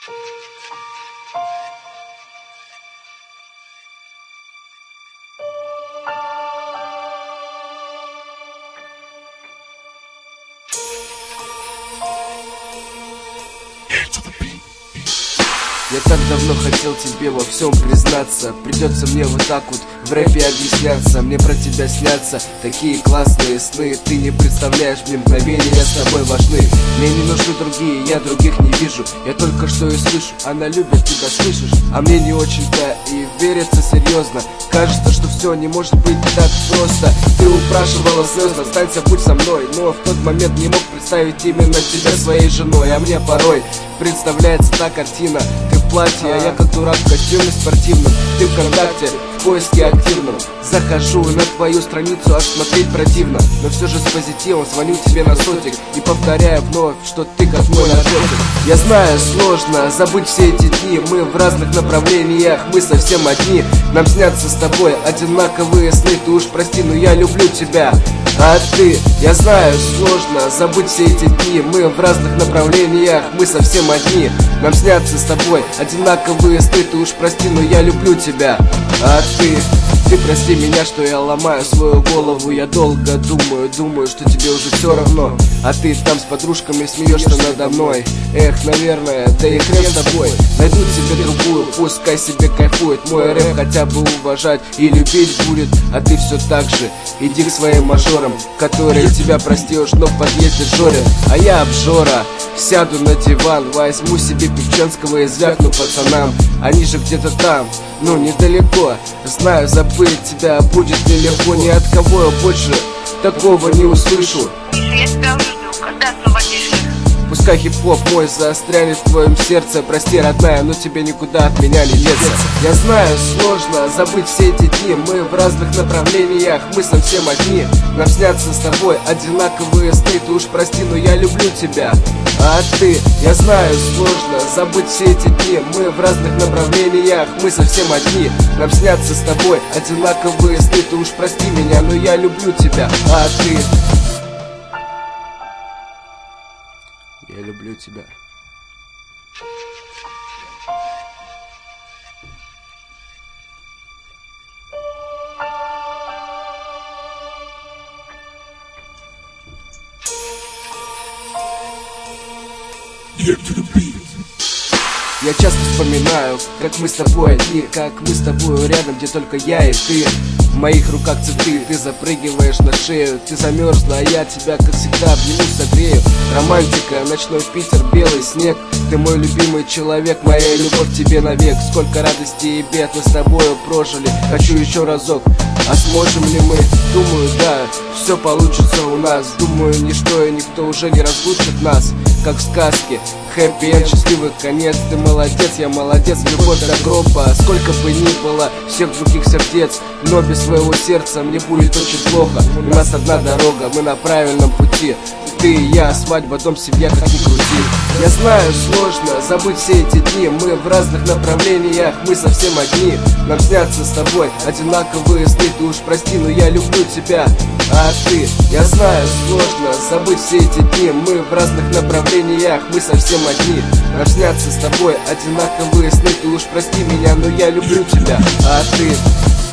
Я так давно хотел тебе во всем признаться. Придется мне вот так вот в рэпе объясняться. Мне про тебя снятся такие классные сны. Ты не представляешь, мне мгновения с тобой важны. Мне не нужны другие, я других не вижу. Я только что и слышу, она любит тебя, слышишь? А мне не очень-то и верится серьезно. Кажется, что все не может быть так просто. Ты упрашивала слезно, останься, будь со мной. Но в тот момент не мог представить именно тебя своей женой. А мне порой представляется та картина: ты в платье, а я как дурак в костюме спортивном. Ты ВКонтакте, в поиске активном. Захожу на твою страницу, аж смотреть противно. Но все же с позитивом звоню тебе на сотик и повторяю вновь, что ты как мой наркотик. Я знаю, сложно забыть все эти дни. Мы в разных направлениях, мы совсем одни. Нам снятся с тобой одинаковые сны. Ты уж прости, но я люблю тебя. А ты, я знаю, сложно забыть все эти дни. Мы в разных направлениях, мы совсем одни. Нам снятся с тобой одинаковые сны. Ты уж прости, но я люблю тебя. А ты прости меня, что я ломаю свою голову. Я долго думаю, что тебе уже все равно. А ты там с подружками смеешься надо мной. Эх, наверное, да и хрен с тобой. Найду себе другую, пускай себе кайфует. Мой рэп хотя бы уважать и любить будет. А ты все так же иди к своим мажорам, которые тебя простишь, но в подъезде жорят. А я обжора, сяду на диван, возьму себе певченского и звякну пацанам. Они же где-то там, ну недалеко. Знаю, забыть тебя будет нелегко. Ни от кого я больше такого не услышу. Я тебя уже жду, когда освободишь их? Пускай хип-хоп мой застрянет в твоем сердце. Прости, родная, но тебе никуда от меня не деться. Я знаю, сложно забыть все эти дни. Мы в разных направлениях, мы совсем одни. Нам снятся с тобой одинаковые сны. Ты уж прости, но я люблю тебя. А ты, я знаю, сложно забыть все эти дни. Мы в разных направлениях, мы совсем одни. Нам снятся с тобой одинаковые сны. Ты уж прости меня, но я люблю тебя. А ты, я люблю тебя. Я часто вспоминаю, как мы с тобой одни, как мы с тобой рядом, где только я и ты. В моих руках цветы, ты запрыгиваешь на шею. Ты замерзла, а я тебя, как всегда, обниму, согрею. Романтика, ночной Питер, белый снег. Ты мой любимый человек, моя любовь тебе навек. Сколько радости и бед мы с тобою прожили. Хочу еще разок, а сможем ли мы? Думаю, да, все получится у нас. Думаю, ничто и никто уже не разлучит нас. Как в сказке, хэппи-энд, счастливый конец. Ты молодец, я молодец, любовь до гроба. Сколько бы ни было всех других сердец, но без твоего сердца мне будет очень плохо. У нас одна дорога, мы на правильном пути. Ты и я, свадьба, дом, семья, как ни крути. Я знаю, сложно забыть все эти дни. Мы в разных направлениях, мы совсем одни. Нам снятся с тобой одинаковые сны. Ты уж прости, но я люблю тебя. А ты, я знаю, сложно забыть все эти дни. Мы в разных направлениях, мы совсем одни. Нам снятся с тобой одинаковые сны. Ты уж прости меня, но я люблю тебя. А ты